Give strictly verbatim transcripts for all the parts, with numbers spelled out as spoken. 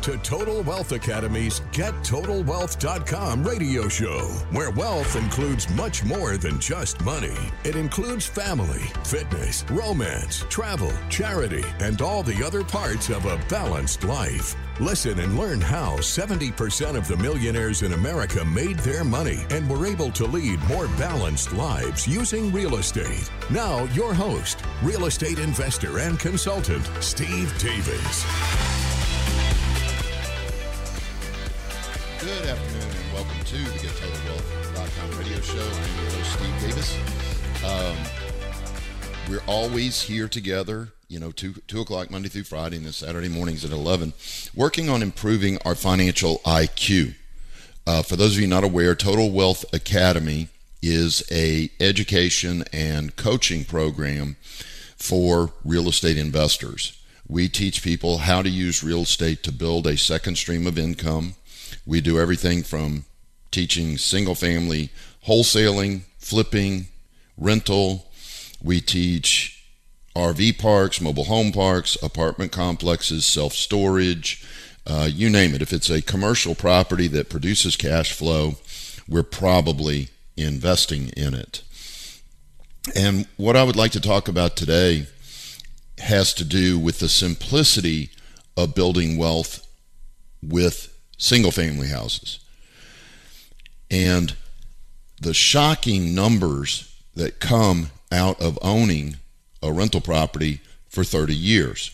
to Total Wealth Academy's Get Total Wealth dot com radio show, where wealth includes much more than just money. It includes family, fitness, romance, travel, charity, and all the other parts of a balanced life. Listen and learn how seventy percent of the millionaires in America made their money and were able to lead more balanced lives using real estate. Now, your host, real estate investor and consultant, Steve Davis. Good afternoon and welcome to the Get Total Wealth dot com radio show. I'm your host, Steve Davis. Um, we're always here together, you know, two, two o'clock Monday through Friday and then Saturday mornings at eleven, working on improving our financial I Q. Uh, for those of you not aware, Total Wealth Academy is a education and coaching program for real estate investors. We teach people how to use real estate to build a second stream of income. We do everything from teaching single-family wholesaling, flipping, rental. We teach R V parks, mobile home parks, apartment complexes, self-storage, uh, you name it. If it's a commercial property that produces cash flow, we're probably investing in it. And what I would like to talk about today has to do with the simplicity of building wealth with single-family houses and the shocking numbers that come out of owning a rental property for thirty years.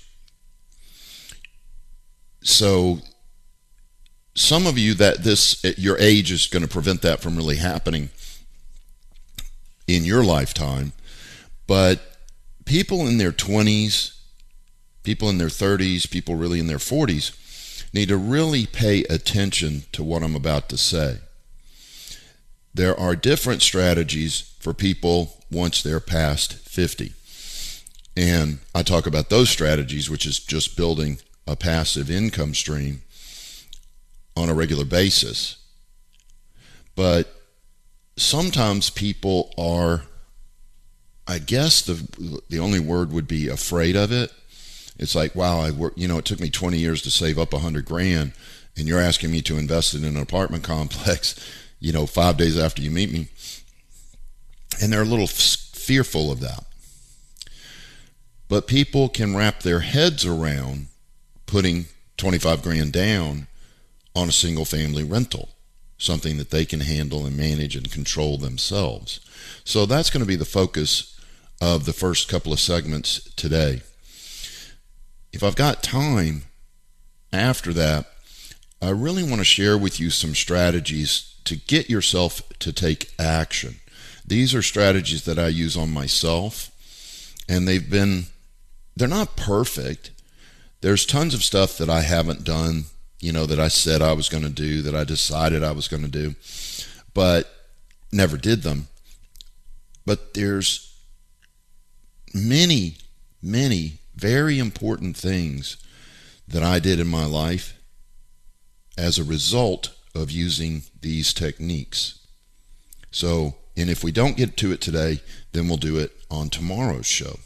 So some of you, that this at your age is going to prevent that from really happening in your lifetime, but people in their twenties, people in their thirties, people really in their forties need to really pay attention to what I'm about to say. There are different strategies for people once they're past fifty. And I talk about those strategies, which is just building a passive income stream on a regular basis. But sometimes people are, I guess the the only word would be afraid of it. It's like, wow, I work, you know, it took me twenty years to save up a hundred grand, and you're asking me to invest in an apartment complex, you know, five days after you meet me. And they're a little f- fearful of that. But people can wrap their heads around putting twenty-five grand down on a single family rental, something that they can handle and manage and control themselves. So that's going to be the focus of the first couple of segments today. If I've got time after that, I really want to share with you some strategies to get yourself to take action. These are strategies that I use on myself, and they've been, they're not perfect. There's tons of stuff that I haven't done, you know, that I said I was going to do, that I decided I was going to do, but never did them. But there's many, many very important things that I did in my life as a result of using these techniques. So, and if we don't get to it today, then we'll do it on tomorrow's show.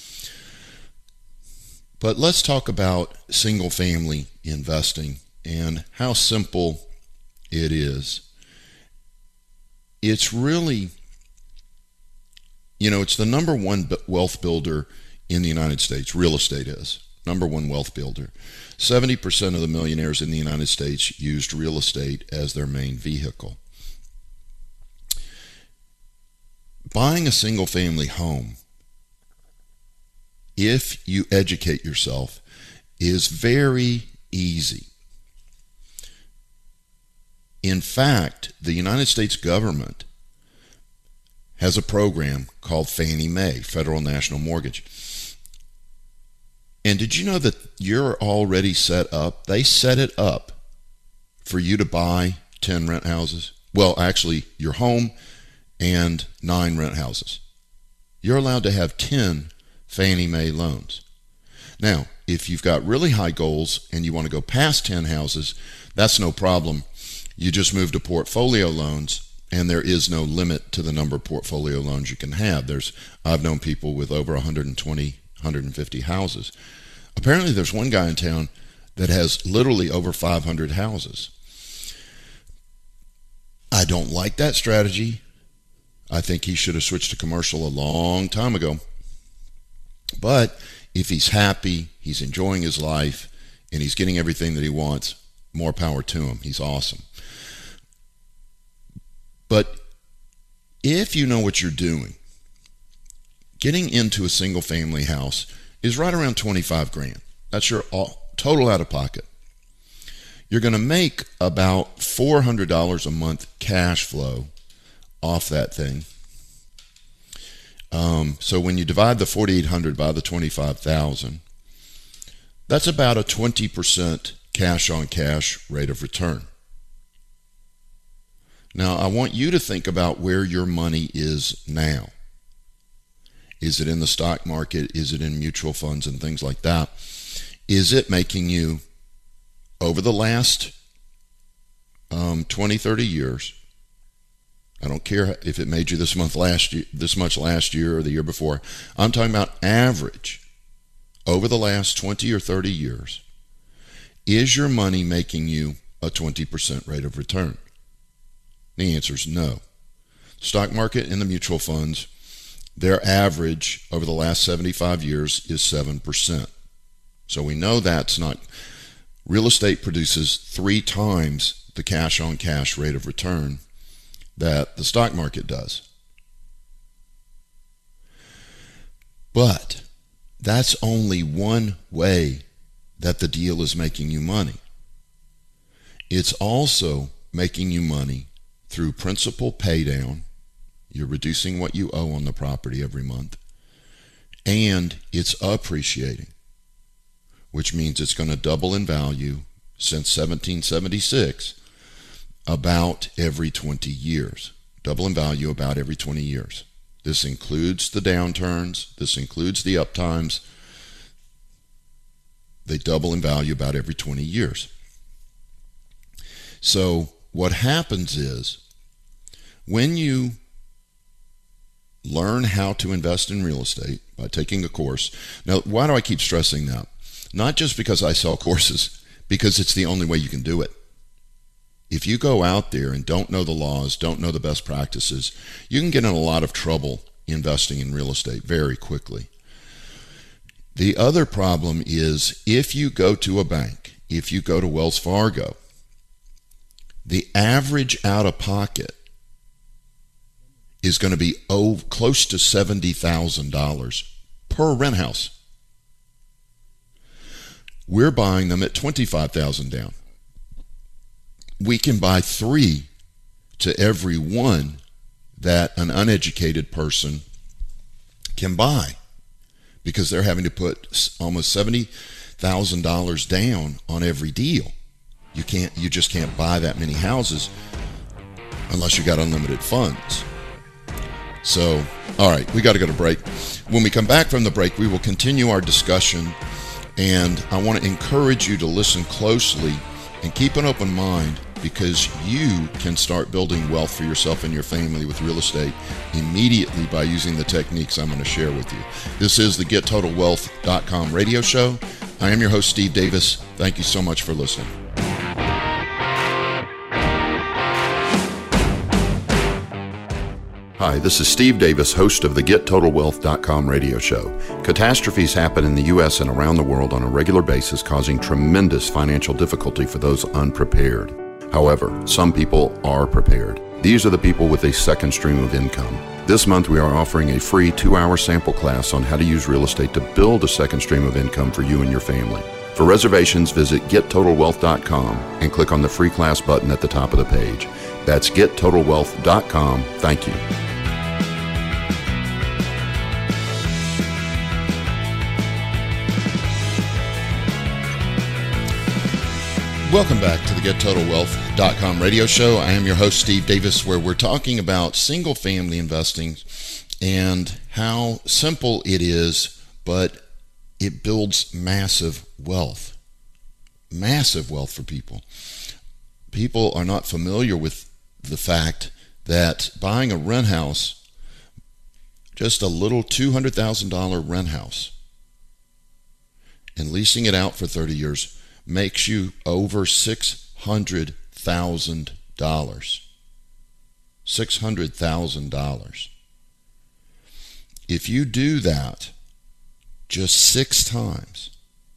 But let's talk about single family investing and how simple it is. It's really, you know, it's the number one wealth builder in the United States. Real estate is number one wealth builder. seventy percent of the millionaires in the United States used real estate as their main vehicle. Buying a single family home, if you educate yourself, is very easy. In fact, the United States government has a program called Fannie Mae, Federal National Mortgage. And did you know that you're already set up? They set it up for you to buy ten rent houses. Well, actually, your home and nine rent houses. You're allowed to have ten Fannie Mae loans. Now, if you've got really high goals and you want to go past ten houses, that's no problem. You just move to portfolio loans, and there is no limit to the number of portfolio loans you can have. There's, I've known people with over one hundred twenty, one hundred fifty houses. Apparently there's one guy in town that has literally over five hundred houses. I don't like that strategy. I think he should have switched to commercial a long time ago. But if he's happy, he's enjoying his life, and he's getting everything that he wants, more power to him. He's awesome. But if you know what you're doing, getting into a single family house is right around twenty-five grand. That's your all, total out of pocket. You're going to make about four hundred dollars a month cash flow off that thing. Um, so when you divide the forty-eight hundred by the twenty-five thousand, that's about a twenty percent cash on cash rate of return. Now, I want you to think about where your money is now. Is it in the stock market? Is it in mutual funds and things like that? Is it making you, over the last um, twenty, thirty years, I don't care if it made you this month last year, this much last year or the year before, I'm talking about average, over the last twenty or thirty years, is your money making you a twenty percent rate of return? The answer is no. Stock market and the mutual funds, their average over the last seventy-five years is seven percent. So we know that's not. Real estate produces three times the cash on cash rate of return that the stock market does. But that's only one way that the deal is making you money. It's also making you money through principal pay down. You're reducing what you owe on the property every month. And it's appreciating, which means it's going to double in value since seventeen seventy-six about every twenty years. Double in value about every twenty years. This includes the downturns. This includes the uptimes. They double in value about every twenty years. So what happens is, when you learn how to invest in real estate by taking a course. Now, why do I keep stressing that? Not just because I sell courses, because it's the only way you can do it. If you go out there and don't know the laws, don't know the best practices, you can get in a lot of trouble investing in real estate very quickly. The other problem is, if you go to a bank, if you go to Wells Fargo, the average out-of-pocket is going to be oh, close to seventy thousand dollars per rent house. We're buying them at twenty-five thousand dollars down. We can buy three to every one that an uneducated person can buy, because they're having to put almost seventy thousand dollars down on every deal. You can't, you just can't buy that many houses unless you got unlimited funds. So, all right, we got to go to break. When we come back from the break, we will continue our discussion, and I want to encourage you to listen closely and keep an open mind, because you can start building wealth for yourself and your family with real estate immediately by using the techniques I'm going to share with you. This is the Get Total Wealth dot com radio show. I am your host, Steve Davis. Thank you so much for listening. Hi, this is Steve Davis, host of the Get Total Wealth dot com radio show. Catastrophes happen in the U S and around the world on a regular basis, causing tremendous financial difficulty for those unprepared. However, some people are prepared. These are the people with a second stream of income. This month, we are offering a free two-hour sample class on how to use real estate to build a second stream of income for you and your family. For reservations, visit Get Total Wealth dot com and click on the free class button at the top of the page. That's Get Total Wealth dot com. Thank you. Welcome back to the Get Total Wealth dot com radio show. I am your host, Steve Davis, where we're talking about single-family investing and how simple it is, but it builds massive wealth. Massive wealth for people. People are not familiar with the fact that buying a rent house, just a little two hundred thousand dollars rent house, and leasing it out for thirty years makes you over six hundred thousand dollars. six hundred thousand dollars. If you do that just six times,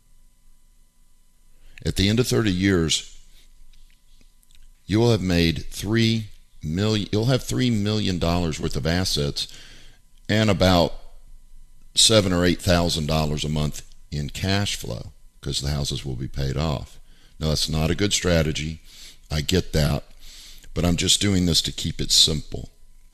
at the end of thirty years, you will have made three million. You'll have three million dollars worth of assets, and about seven or eight thousand dollars a month in cash flow, because the houses will be paid off. Now, that's not a good strategy. I get that, but I'm just doing this to keep it simple.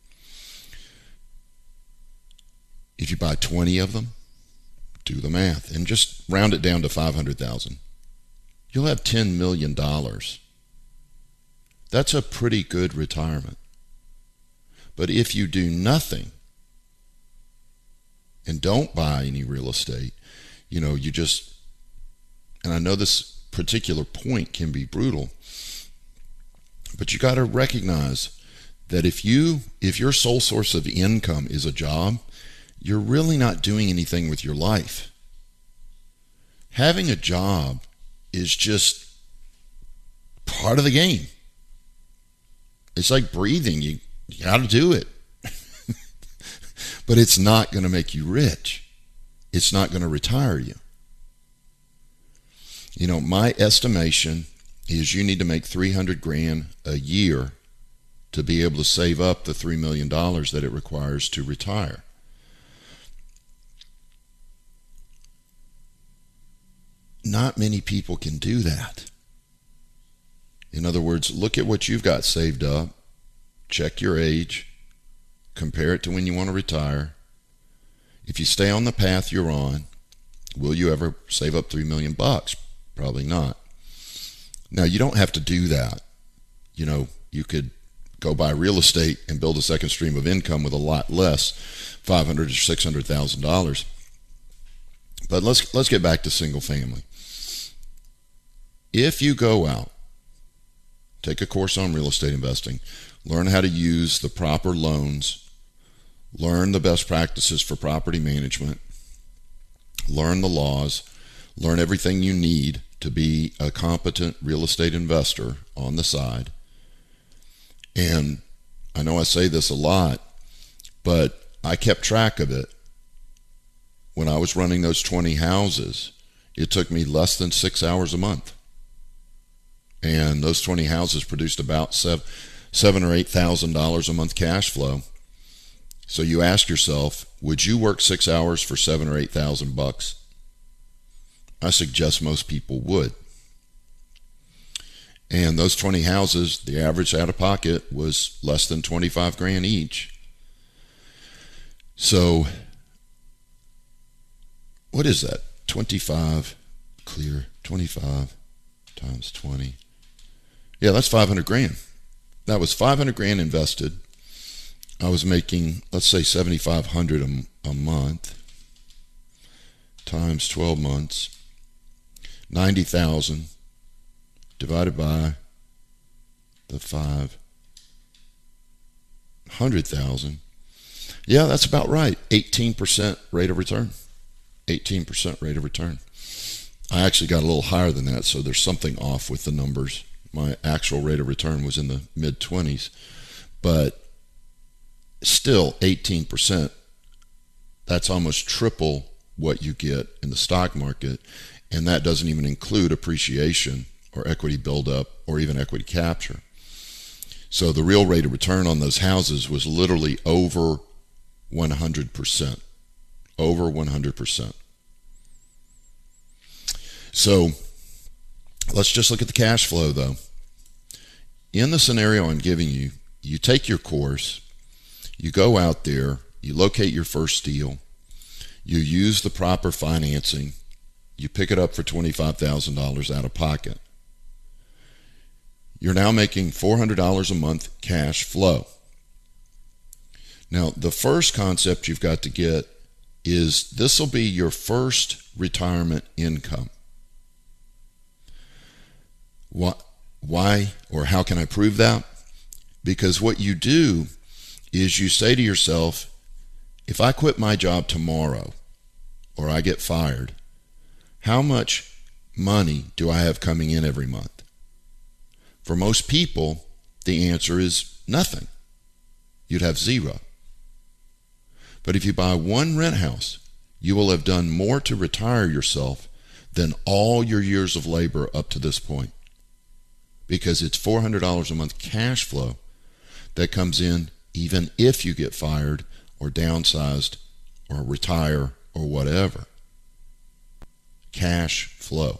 If you buy twenty of them, do the math and just round it down to five hundred thousand. You'll have ten million dollars. That's a pretty good retirement. But if you do nothing and don't buy any real estate, you know, you just, and I know this particular point can be brutal, but you got to recognize that if you, if your sole source of income is a job, you're really not doing anything with your life. Having a job is just part of the game. It's like breathing. You, you got to do it. But it's not going to make you rich. It's not going to retire you. You know, my estimation is you need to make three hundred grand a year to be able to save up the three million dollars that it requires to retire. Not many people can do that. In other words, look at what you've got saved up, check your age, compare it to when you want to retire. If you stay on the path you're on, will you ever save up three million bucks? Probably not. Now, you don't have to do that. You know, you could go buy real estate and build a second stream of income with a lot less, five hundred thousand dollars or six hundred thousand dollars. But let's let's get back to single family. If you go out, take a course on real estate investing, learn how to use the proper loans, learn the best practices for property management, learn the laws, learn everything you need to be a competent real estate investor on the side. And I know I say this a lot, but I kept track of it. When I was running those twenty houses, it took me less than six hours a month. And those twenty houses produced about seven, seven or eight thousand dollars a month cash flow. So you ask yourself, would you work six hours for seven or eight thousand bucks? I suggest most people would. And those twenty houses, the average out of pocket was less than twenty-five grand each. So what is that? twenty-five clear, twenty-five times twenty. Yeah, that's five hundred grand. That was five hundred grand invested. I was making, let's say, seventy-five hundred a, a month times twelve months, ninety thousand divided by the five hundred thousand. Yeah, that's about right. eighteen percent rate of return. eighteen percent rate of return. I actually got a little higher than that, so there's something off with the numbers. My actual rate of return was in the mid twenties, but still eighteen percent. That's almost triple what you get in the stock market, and that doesn't even include appreciation or equity buildup or even equity capture. So the real rate of return on those houses was literally over one hundred percent. Over one hundred percent. So let's just look at the cash flow, though. In the scenario I'm giving you, you take your course, you go out there, you locate your first deal, you use the proper financing, you pick it up for twenty-five thousand dollars out of pocket. You're now making four hundred dollars a month cash flow. Now, the first concept you've got to get is this will be your first retirement income. What, why or how can I prove that? Because what you do is you say to yourself, if I quit my job tomorrow or I get fired, how much money do I have coming in every month? For most people, the answer is nothing. You'd have zero. But if you buy one rent house, you will have done more to retire yourself than all your years of labor up to this point. Because it's four hundred dollars a month cash flow that comes in even if you get fired or downsized or retire or whatever. Cash flow.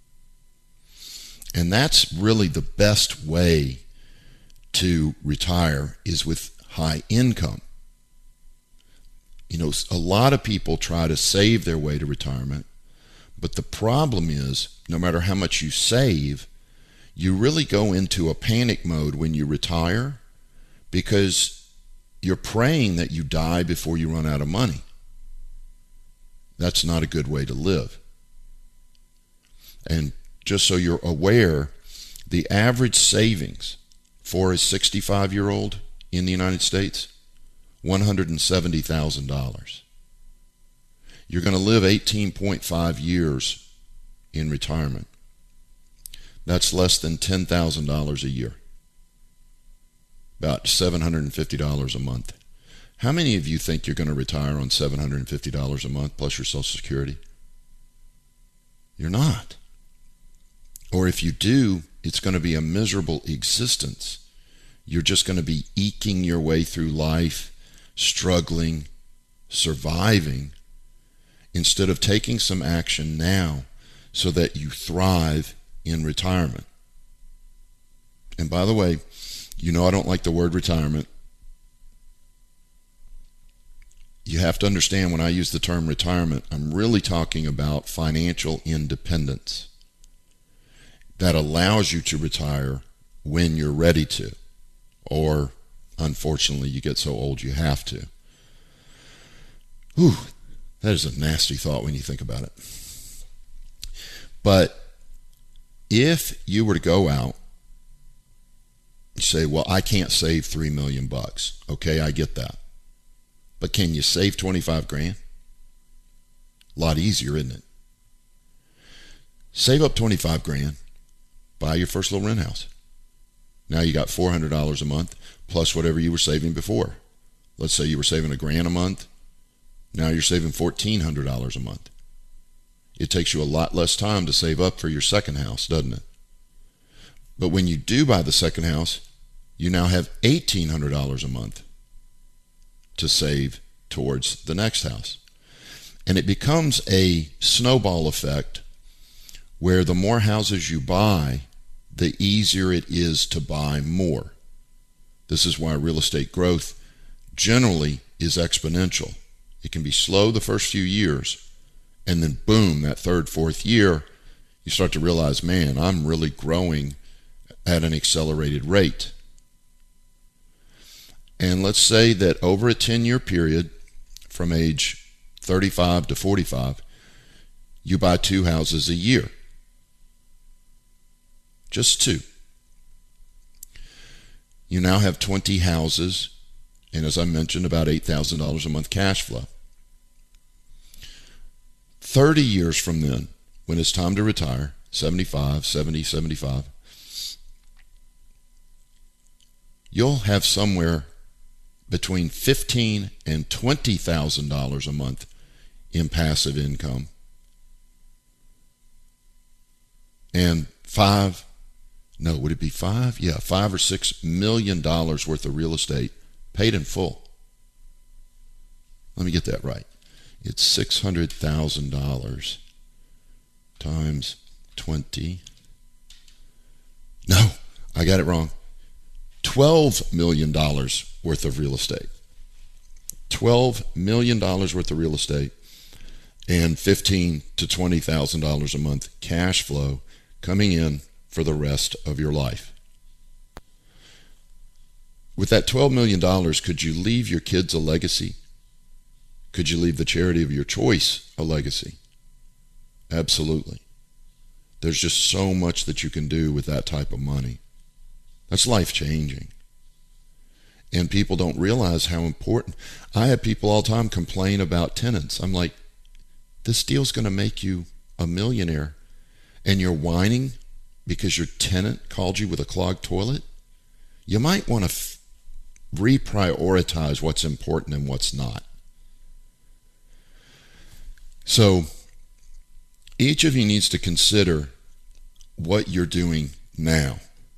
And that's really the best way to retire, is with high income. You know, a lot of people try to save their way to retirement, but the problem is, no matter how much you save, you really go into a panic mode when you retire because you're praying that you die before you run out of money. That's not a good way to live. And just so you're aware, the average savings for a sixty-five-year-old in the United States, one hundred seventy thousand dollars. You're going to live eighteen point five years in retirement. That's less than ten thousand dollars a year. About seven hundred fifty dollars a month. How many of you think you're going to retire on seven hundred fifty dollars a month plus your Social Security? You're not. Or if you do, it's going to be a miserable existence. You're just going to be eking your way through life, struggling, surviving, instead of taking some action now so that you thrive in retirement. And by the way, you know I don't like the word retirement. You have to understand, when I use the term retirement, I'm really talking about financial independence that allows you to retire when you're ready to, or unfortunately you get so old you have to. Whew, that is a nasty thought when you think about it. But if you were to go out and say, well, I can't save three million bucks. Okay, I get that. But can you save twenty-five grand? A lot easier, isn't it? Save up twenty-five grand, buy your first little rent house. Now you got four hundred dollars a month plus whatever you were saving before. Let's say you were saving a grand a month. Now you're saving fourteen hundred dollars a month. It takes you a lot less time to save up for your second house, doesn't it? But when you do buy the second house, you now have eighteen hundred dollars a month to save towards the next house. And it becomes a snowball effect where the more houses you buy, the easier it is to buy more. This is why real estate growth generally is exponential. It can be slow the first few years, and then boom, that third, fourth year, you start to realize, man, I'm really growing at an accelerated rate. And let's say that over a ten-year period, from age thirty-five to forty-five, you buy two houses a year. Just two. You now have twenty houses, and as I mentioned, about eight thousand dollars a month cash flow. thirty years from then, when it's time to retire, seventy-five, seventy, seventy-five, you'll have somewhere between fifteen thousand dollars and twenty thousand dollars a month in passive income. And five, no, would it be five? Yeah, five or six million dollars worth of real estate paid in full. Let me get that right. It's six hundred thousand dollars times twenty. No, I got it wrong. twelve million dollars worth of real estate. twelve million dollars worth of real estate and fifteen thousand to twenty thousand dollars a month cash flow coming in for the rest of your life. With that twelve million dollars, could you leave your kids a legacy? Could you leave the charity of your choice a legacy? Absolutely. There's just so much that you can do with that type of money. That's life-changing. And people don't realize how important. I have people all the time complain about tenants. I'm like, this deal's going to make you a millionaire. and you're whining because your tenant called you with a clogged toilet, you might want to f- reprioritize what's important and what's not. So each of you needs to consider what you're doing now.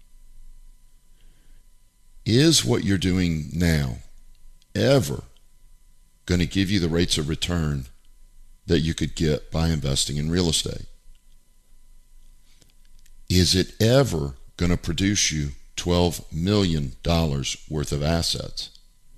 Is what you're doing now ever going to give you the rates of return that you could get by investing in real estate? Is it ever going to produce you twelve million dollars worth of assets?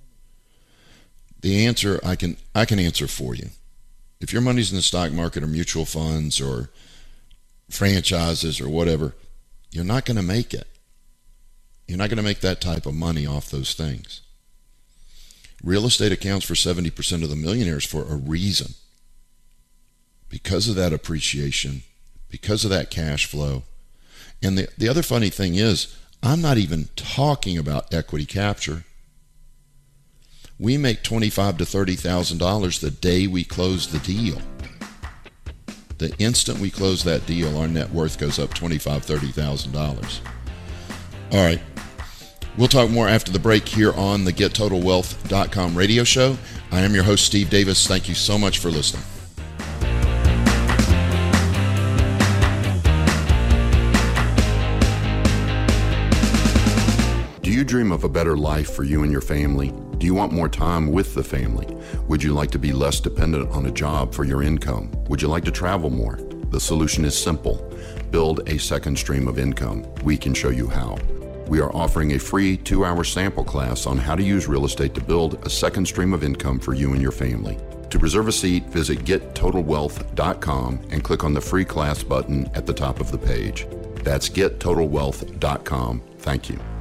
The answer I can I can answer for you. If your money's in the stock market or mutual funds or franchises or whatever, you're not going to make it. You're not going to make that type of money off those things. Real estate accounts for seventy percent of the millionaires for a reason. Because of that appreciation, because of that cash flow. And the, the other funny thing is, I'm not even talking about equity capture. We make twenty-five thousand to thirty thousand dollars the day we close the deal. The instant we close that deal, our net worth goes up twenty-five thousand, thirty thousand dollars. All right. We'll talk more after the break here on the Get Total Wealth dot com radio show. I am your host, Steve Davis. Thank you so much for listening. Do you dream of a better life for you and your family? Do you want more time with the family? Would you like to be less dependent on a job for your income? Would you like to travel more? The solution is simple. Build a second stream of income. We can show you how. We are offering a free two-hour sample class on how to use real estate to build a second stream of income for you and your family. To reserve a seat, visit Get Total Wealth dot com and click on the free class button at the top of the page. That's Get Total Wealth dot com. Thank you.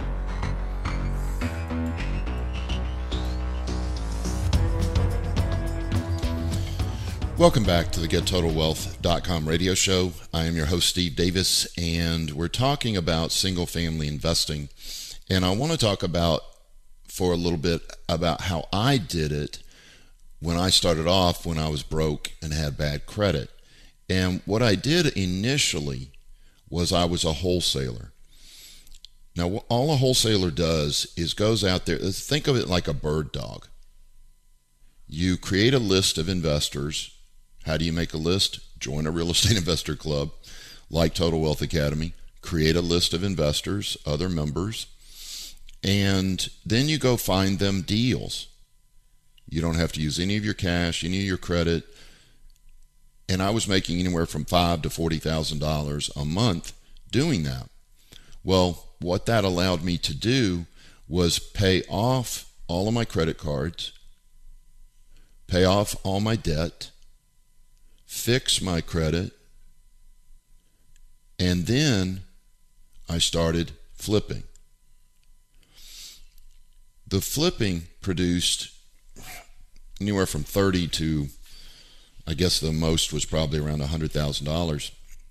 Welcome back to the Get Total Wealth dot com radio show. I am your host, Steve Davis, and we're talking about single-family investing. And I want to talk about, for a little bit, about how I did it when I started off, when I was broke and had bad credit. And what I did initially was I was a wholesaler. Now, all a wholesaler does is goes out there, think of it like a bird dog. You create a list of investors. How do you make a list? Join a real estate investor club like Total Wealth Academy. Create a list of investors, other members, and then you go find them deals. You don't have to use any of your cash, any of your credit. And I was making anywhere from five thousand dollars to forty thousand dollars a month doing that. Well, what that allowed me to do was pay off all of my credit cards, pay off all my debt, fix my credit, and then I started flipping. The flipping produced anywhere from thirty to, I guess the most was probably around one hundred thousand dollars.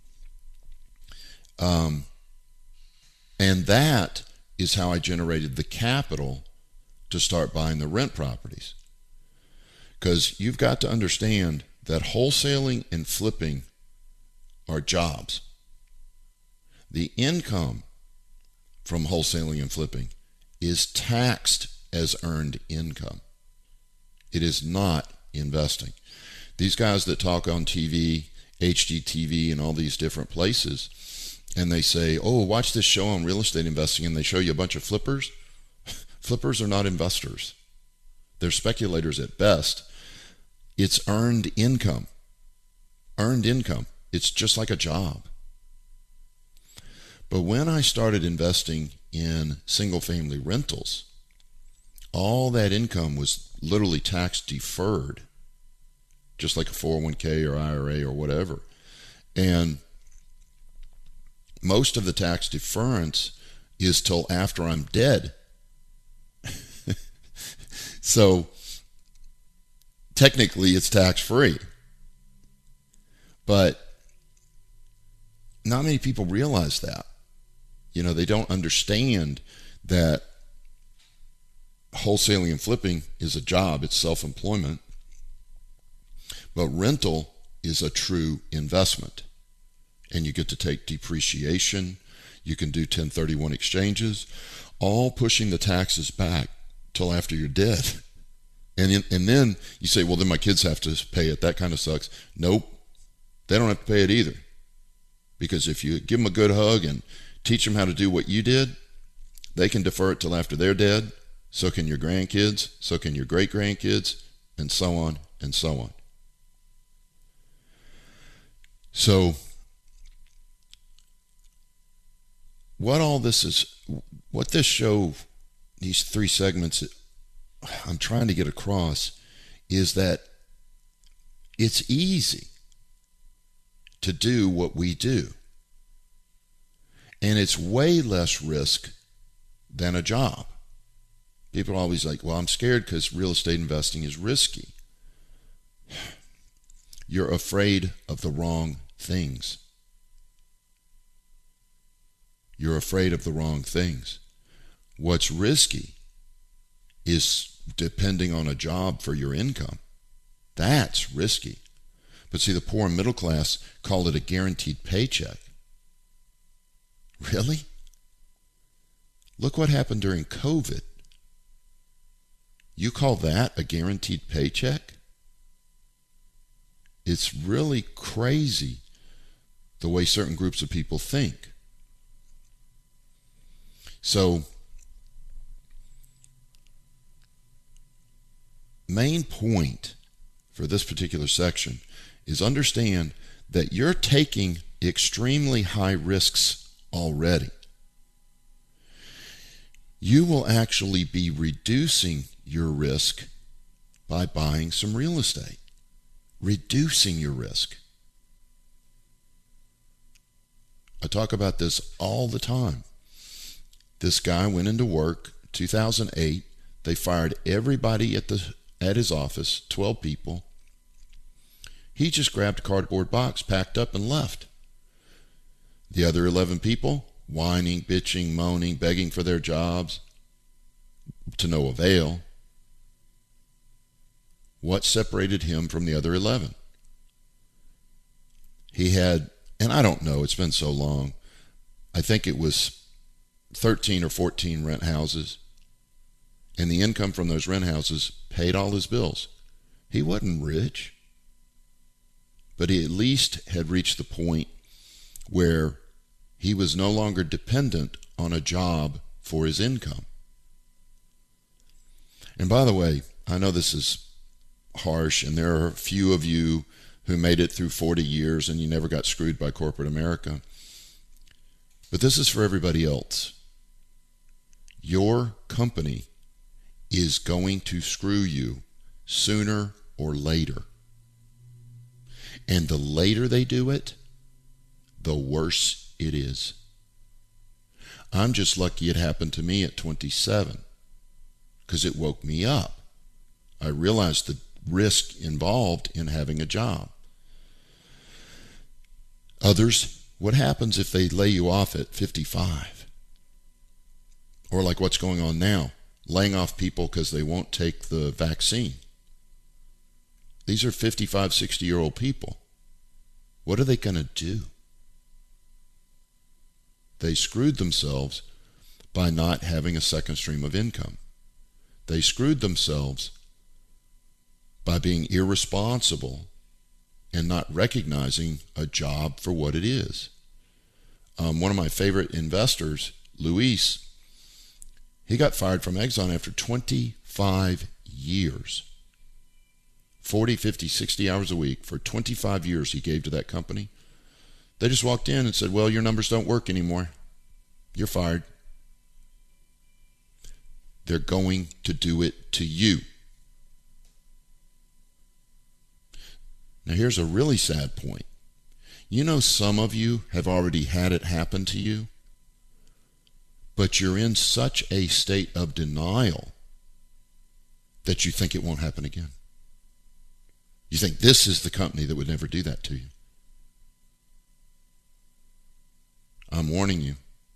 Um, and that is how I generated the capital to start buying the rent properties. Because you've got to understand that wholesaling and flipping are jobs. The income from wholesaling and flipping is taxed as earned income. It is not investing. These guys that talk on T V, H G T V, and all these different places, and they say, oh, watch this show on real estate investing, and they show you a bunch of flippers. Flippers are not investors. They're speculators at best. It's earned income. Earned income. It's just like a job. But when I started investing in single-family rentals, all that income was literally tax deferred, just like a four oh one k or I R A or whatever. And most of the tax deference is till after I'm dead. So technically it's tax-free. But not many people realize that. You know, they don't understand that wholesaling and flipping is a job. It's self-employment. But rental is a true investment. and you get to take depreciation. You can do ten thirty-one exchanges, all pushing the taxes back till after you're dead. And in, and then you say, well, then my kids have to pay it. That kind of sucks. Nope. They don't have to pay it either. Because if you give them a good hug and teach them how to do what you did, they can defer it till after they're dead. So can your grandkids. So can your great-grandkids. And so on and so on. So what all this is, what this show, these three segments I'm trying to get across is that it's easy to do what we do. And it's way less risk than a job. People are always like, well, I'm scared because real estate investing is risky. You're afraid of the wrong things. You're afraid of the wrong things. What's risky is depending on a job for your income. That's risky. But see, the poor and middle class call it a guaranteed paycheck. Really? Look what happened during COVID. You call that a guaranteed paycheck? It's really crazy the way certain groups of people think. So, main point for this particular section is understand that you're taking extremely high risks already. You will actually be reducing your risk by buying some real estate. Reducing your risk. I talk about this all the time. This guy went into work, two thousand eight. They fired everybody at the at his office, twelve people. He just grabbed a cardboard box, packed up, and left. The other eleven people, whining, bitching, moaning, begging for their jobs, to no avail. What separated him from the other eleven? He had, and I don't know, it's been so long, I think it was thirteen or fourteen rent houses, and the income from those rent houses paid all his bills. He wasn't rich, but he at least had reached the point where he was no longer dependent on a job for his income. And by the way, I know this is harsh, and there are a few of you who made it through forty years and you never got screwed by corporate America. But this is for everybody else. Your company is going to screw you sooner or later. And the later they do it, the worse it is. I'm just lucky it happened to me at twenty-seven, because it woke me up. I realized the risk involved in having a job. Others, what happens if they lay you off at fifty-five? Or like what's going on now, laying off people because they won't take the vaccine. These are fifty-five, sixty-year-old people. What are they going to do? They screwed themselves by not having a second stream of income. They screwed themselves by being irresponsible and not recognizing a job for what it is. Um, one of my favorite investors, Luis, he got fired from Exxon after twenty-five years. forty, fifty, sixty hours a week for twenty-five years he gave to that company. They just walked in and said, well, your numbers don't work anymore. You're fired. They're going to do it to you. Now here's a really sad point. You know, some of you have already had it happen to you, but you're in such a state of denial that you think it won't happen again. You think this is the company that would never do that to you. I'm warning you.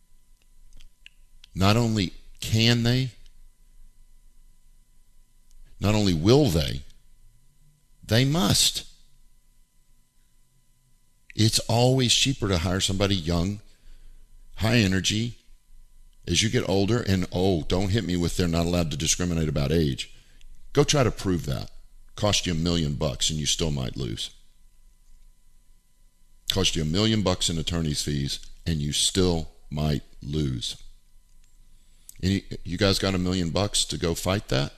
Not only can they, not only will they, they must. It's always cheaper to hire somebody young, high energy. As you get older, and oh, don't hit me with they're not allowed to discriminate about age. Go try to prove that. Cost you a million bucks and you still might lose. Cost you a million bucks in attorney's fees and you still might lose. Any, you guys got a million bucks to go fight that?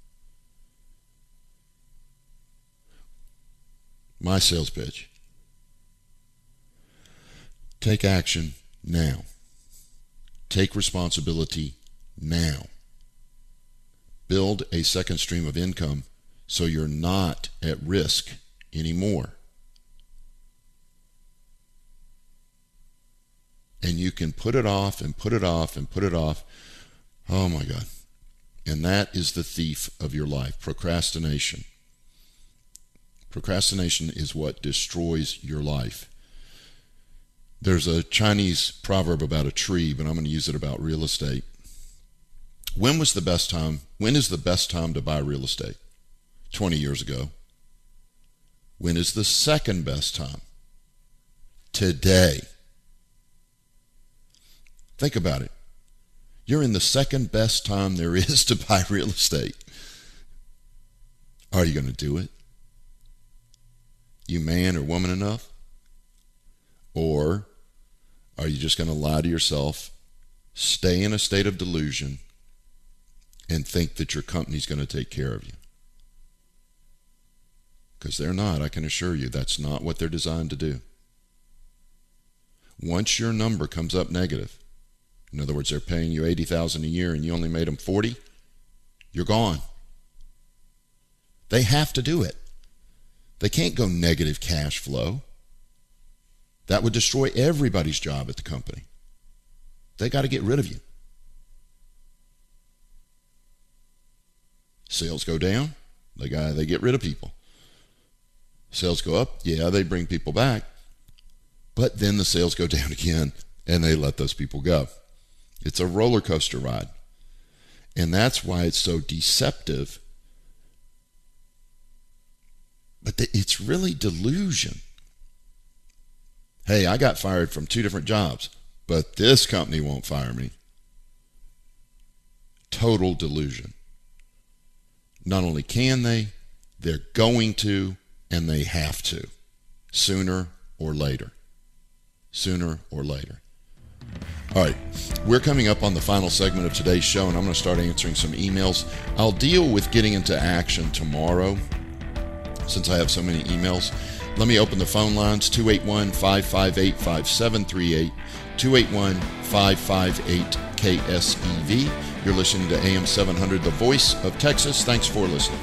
My sales pitch. Take action now. Take responsibility now. Build a second stream of income so you're not at risk anymore. And you can put it off and put it off and put it off. Oh my God. And that is the thief of your life, procrastination. Procrastination is what destroys your life. There's a Chinese proverb about a tree, but I'm going to use it about real estate. When was the best time? When is the best time to buy real estate? twenty years ago. When is the second best time? Today. Think about it. You're in the second best time there is to buy real estate. Are you going to do it? You man or woman enough? Or are you just going to lie to yourself, stay in a state of delusion, and think that your company's going to take care of you? Because they're not. I can assure you that's not what they're designed to do. Once your number comes up negative, in other words, they're paying you eighty thousand dollars a year and you only made them forty, you're gone. They have to do it. They can't go negative cash flow. That would destroy everybody's job at the company. They got to get rid of you. Sales go down, they got they get rid of people. Sales go up, yeah, they bring people back. But then the sales go down again and they let those people go. It's a roller coaster ride. And that's why it's so deceptive. But it's really delusion. Hey, I got fired from two different jobs, but this company won't fire me. Total delusion. Not only can they, they're going to, and they have to. Sooner or later. Sooner or later. All right, we're coming up on the final segment of today's show, and I'm going to start answering some emails. I'll deal with getting into action tomorrow, since I have so many emails. Let me open the phone lines, two eight one, five five eight, five seven three eight, two eight one, five five eight, K S E V. You're listening to A M seven hundred, the voice of Texas. Thanks for listening.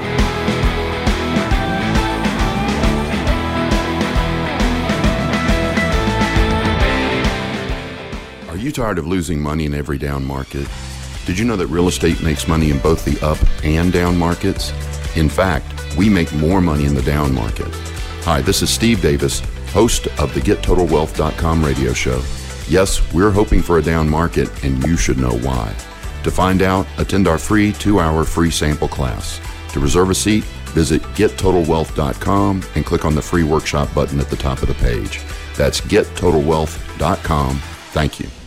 Are you tired of losing money in every down market? Did you know that real estate makes money in both the up and down markets? In fact, we make more money in the down market. Hi, this is Steve Davis, host of the Get Total Wealth dot com radio show. Yes, we're hoping for a down market, and you should know why. To find out, attend our free two-hour free sample class. To reserve a seat, visit Get Total Wealth dot com and click on the free workshop button at the top of the page. That's Get Total Wealth dot com. Thank you.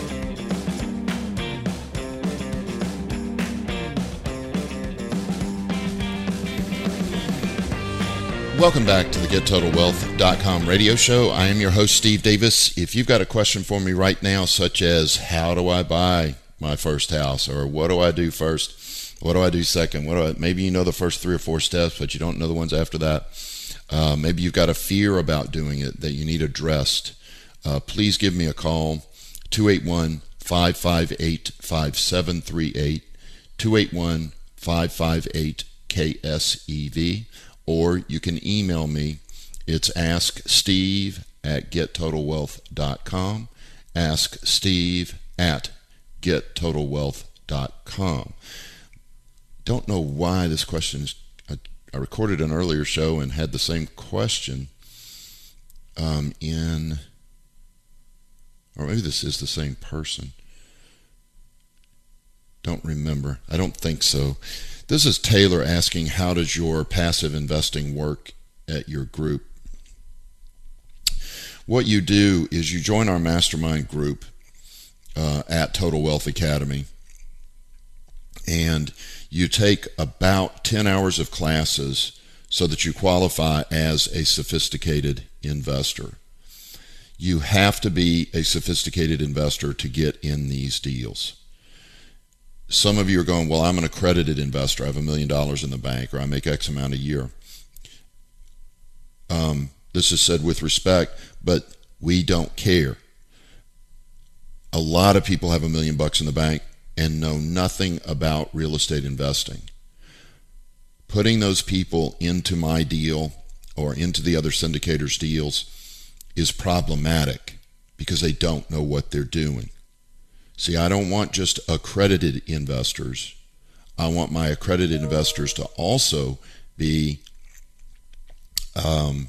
Welcome back to the Get Total Wealth dot com radio show. I am your host, Steve Davis. If you've got a question for me right now, such as how do I buy my first house, or what do I do first, what do I do second, what do I, maybe you know the first three or four steps, but you don't know the ones after that. Uh, maybe you've got a fear about doing it that you need addressed. Uh, please give me a call, two eight one, five five eight, five seven three eight, two eight one, five five eight, K S E V. Or you can email me. It's ask steve at get total wealth dot com. ask steve at get total wealth dot com. Don't know why this question is. I, I recorded an earlier show and had the same question um, in, or maybe this is the same person. Don't remember. I don't think so. This is Taylor asking, how does your passive investing work at your group? what you do is you join our mastermind group uh, at Total Wealth Academy, and you take about ten hours of classes so that you qualify as a sophisticated investor. You have to be a sophisticated investor to get in these deals. Some of you are going, well, I'm an accredited investor. I have a million dollars in the bank, or I make X amount a year. Um, this is said with respect, but we don't care. A lot of people have a million bucks in the bank and know nothing about real estate investing. Putting those people into my deal or into the other syndicators' deals is problematic because they don't know what they're doing. See, I don't want just accredited investors. I want my accredited investors to also be, um,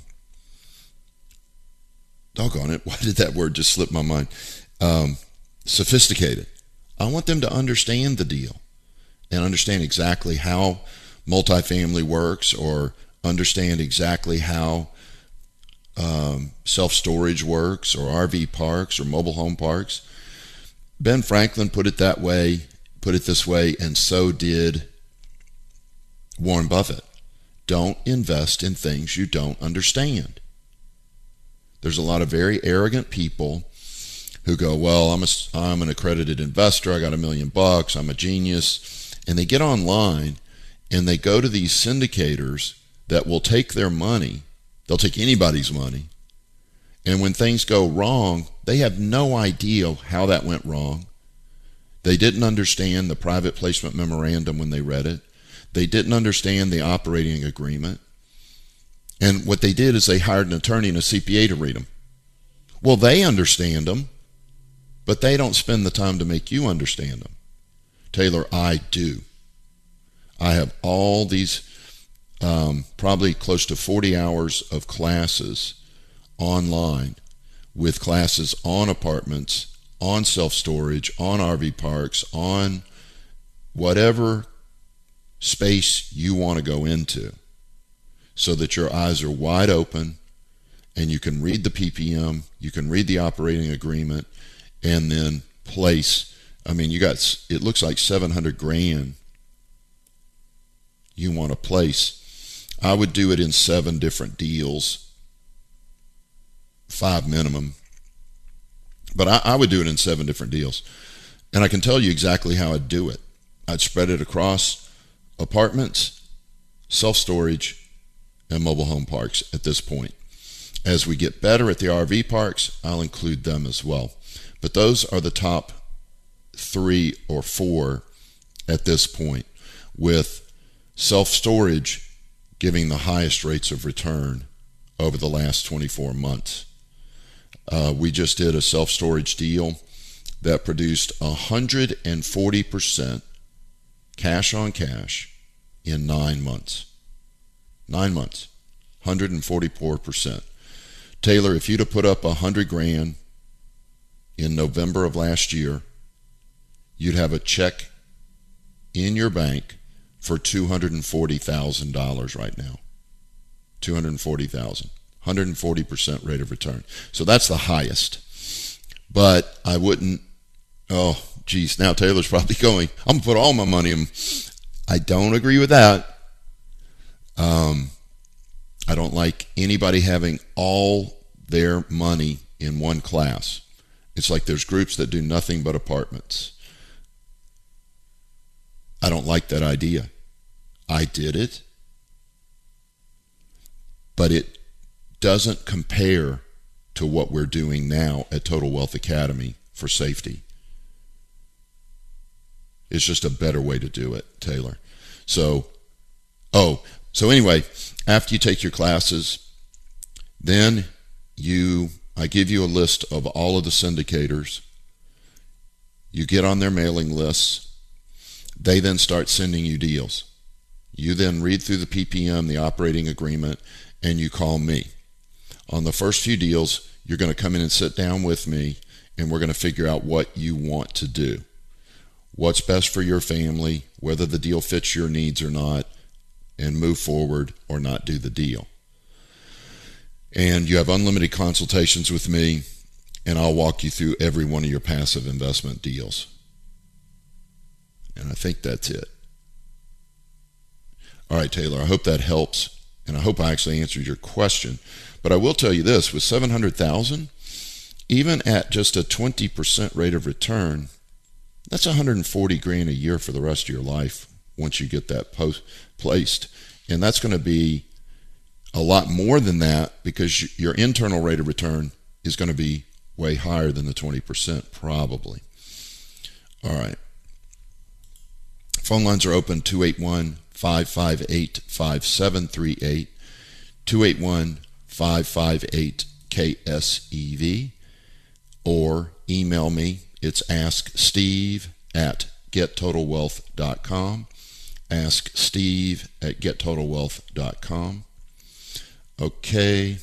doggone it, why did that word just slip my mind? Um, sophisticated. I want them to understand the deal and understand exactly how multifamily works, or understand exactly how um, self-storage works, or R V parks, or mobile home parks. Ben Franklin put it that way, put it this way, and so did Warren Buffett. Don't invest in things you don't understand. There's a lot of very arrogant people who go, well, I'm a, I'm an accredited investor, I got a million bucks, I'm a genius, and they get online and they go to these syndicators that will take their money, they'll take anybody's money, and when things go wrong, they have no idea how that went wrong. They didn't understand the private placement memorandum when they read it. They didn't understand the operating agreement. And what they did is they hired an attorney and a C P A to read them. Well, they understand them, but they don't spend the time to make you understand them. Taylor, I do. I have all these, um, probably close to forty hours of classes online, with classes on apartments, on self-storage, on R V parks, on whatever space you want to go into, so that your eyes are wide open and you can read the P P M, you can read the operating agreement, and then place. I mean, you got, it looks like seven hundred grand you want to place. I would do it in seven different deals, five minimum, but I, I would do it in seven different deals. And I can tell you exactly how I'd do it. I'd spread it across apartments, self-storage, and mobile home parks at this point. As we get better at the R V parks, I'll include them as well. But those are the top three or four at this point, with self-storage giving the highest rates of return over the last twenty-four months. Uh, we just did a self-storage deal that produced one hundred forty percent cash on cash in nine months. Nine months. one hundred forty-four percent. Taylor, if you'd have put up one hundred grand in November of last year, you'd have a check in your bank for two hundred forty thousand dollars right now. two hundred forty thousand dollars. one hundred forty percent rate of return. So that's the highest. But I wouldn't, oh, geez, now Taylor's probably going, I'm going to put all my money in. I don't agree with that. Um, I don't like anybody having all their money in one class. It's like there's groups that do nothing but apartments. I don't like that idea. I did it, but it doesn't compare to what we're doing now at Total Wealth Academy for safety. It's just a better way to do it, Taylor. So, oh, so anyway, after you take your classes, then you, I give you a list of all of the syndicators. You get on their mailing lists. They then start sending you deals. You then read through the P P M, the operating agreement, and you call me. On the first few deals, you're going to come in and sit down with me, and we're going to figure out what you want to do. What's best for your family, whether the deal fits your needs or not, and move forward or not do the deal. And you have unlimited consultations with me, and I'll walk you through every one of your passive investment deals. And I think that's it. All right, Taylor, I hope that helps, and I hope I actually answered your question. But I will tell you this, with seven hundred thousand dollars, even at just a twenty percent rate of return, that's one hundred forty grand a year for the rest of your life once you get that post placed. And that's going to be a lot more than that because your internal rate of return is going to be way higher than the twenty percent probably. All right. Phone lines are open, two eight one, five five eight, five seven three eight, two eight one, five five eight, K S E V, or email me. It's ask steve at get total wealth dot com. ask steve at get total wealth dot com. Okay.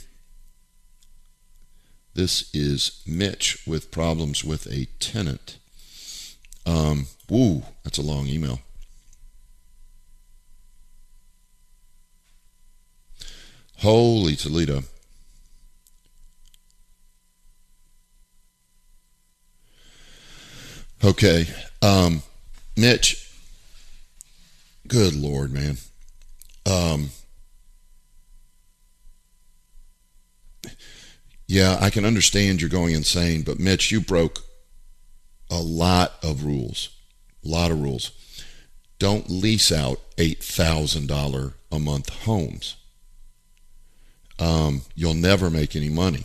This is Mitch with problems with a tenant. Um, woo, that's a long email. Holy Toledo. Okay. Um, Mitch, good Lord, man. Um, yeah, I can understand you're going insane, but Mitch, you broke a lot of rules. A lot of rules. Don't lease out eight thousand dollars a month homes. Um, you'll never make any money.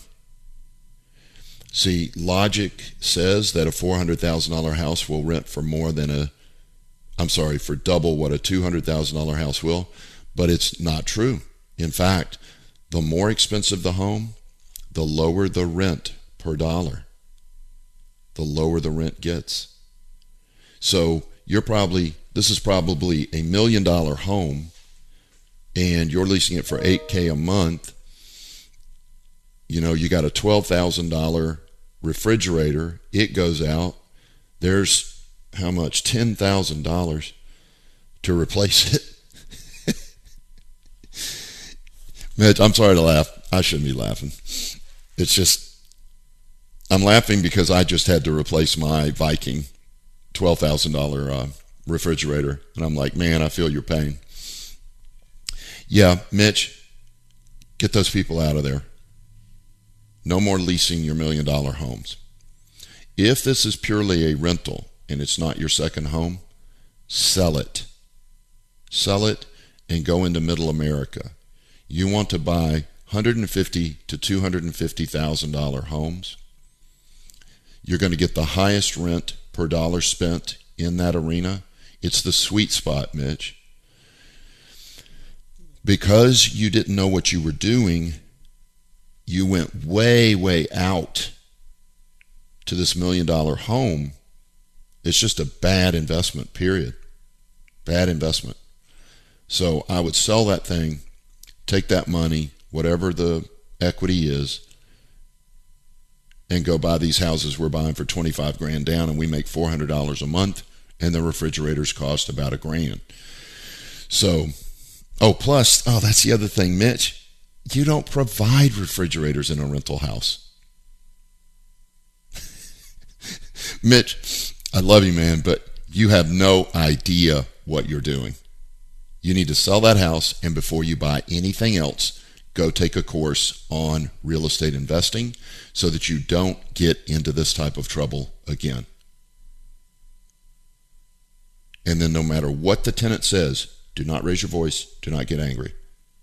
See, logic says that a four hundred thousand dollars house will rent for more than a, I'm sorry, for double what a two hundred thousand dollars house will, but it's not true. In fact, the more expensive the home, the lower the rent per dollar. The lower the rent gets. So you're probably, this is probably a million dollar home, and you're leasing it for eight K a month. You know, you got a twelve thousand dollars refrigerator. It goes out. There's how much? ten thousand dollars to replace it. Mitch, I'm sorry to laugh. I shouldn't be laughing. It's just, I'm laughing because I just had to replace my Viking twelve thousand dollars uh, refrigerator. And I'm like, man, I feel your pain. Yeah, Mitch, get those people out of there. No more leasing your million dollar homes. If this is purely a rental and it's not your second home, sell it. Sell it and go into middle America. You want to buy one hundred fifty thousand to two hundred fifty thousand dollars homes. You're going to get the highest rent per dollar spent in that arena. It's the sweet spot, Mitch. Because you didn't know what you were doing, you went way, way out to this million dollar home. It's just a bad investment, period. Bad investment. So I would sell that thing, take that money, whatever the equity is, and go buy these houses we're buying for twenty-five grand down, and we make four hundred dollars a month, and the refrigerators cost about a grand. So, oh, plus, oh, that's the other thing, Mitch. You don't provide refrigerators in a rental house. Mitch, I love you, man, but you have no idea what you're doing. You need to sell that house, and before you buy anything else, go take a course on real estate investing so that you don't get into this type of trouble again. And then no matter what the tenant says, do not raise your voice, do not get angry.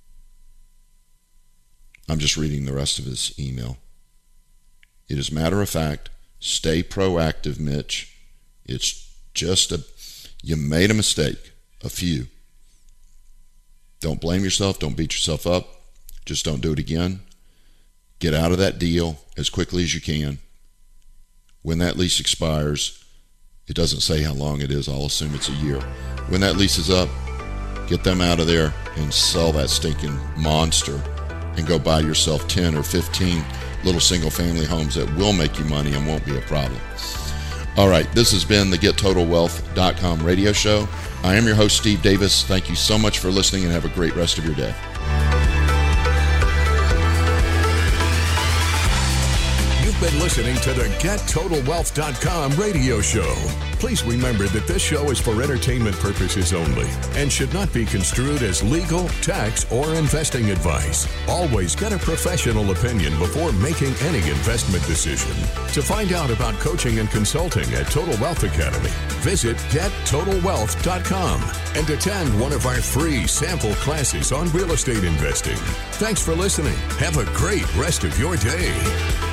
I'm just reading the rest of his email. It is matter of fact. Stay proactive, Mitch. It's just a, you made a mistake, a few. Don't blame yourself. Don't beat yourself up. Just don't do it again. Get out of that deal as quickly as you can. When that lease expires, it doesn't say how long it is. I'll assume it's a year. When that lease is up, get them out of there and sell that stinking monster and go buy yourself ten or fifteen little single family homes that will make you money and won't be a problem. All right, this has been the get total wealth dot com radio show. I am your host, Steve Davis. Thank you so much for listening, and have a great rest of your day. You've been listening to the Get Total Wealth dot com radio show. Please remember that this show is for entertainment purposes only and should not be construed as legal, tax, or investing advice. Always get a professional opinion before making any investment decision. To find out about coaching and consulting at Total Wealth Academy, visit Get Total Wealth dot com and attend one of our free sample classes on real estate investing. Thanks for listening. Have a great rest of your day.